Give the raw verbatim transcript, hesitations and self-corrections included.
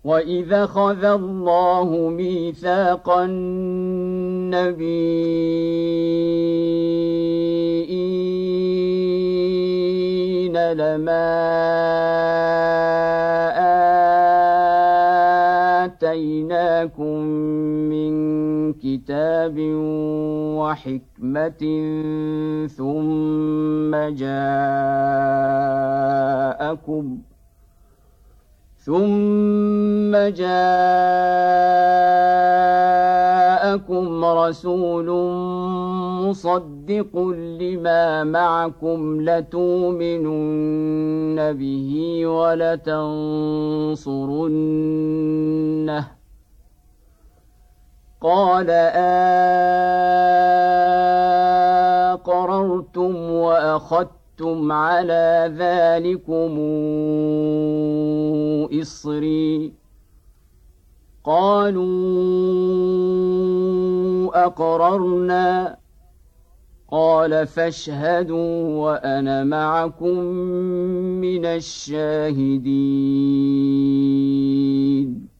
وإذا أخذ الله ميثاق النبيين لما آتيناكم من كتاب وحكمة ثم جاءكم ثم جاءكم رسول مصدق لما معكم لتؤمنن به ولتنصرنه قال أقررتم وأخذتم على ذلكم إصري قالوا أقررنا قال فاشهدوا وأنا معكم من الشاهدين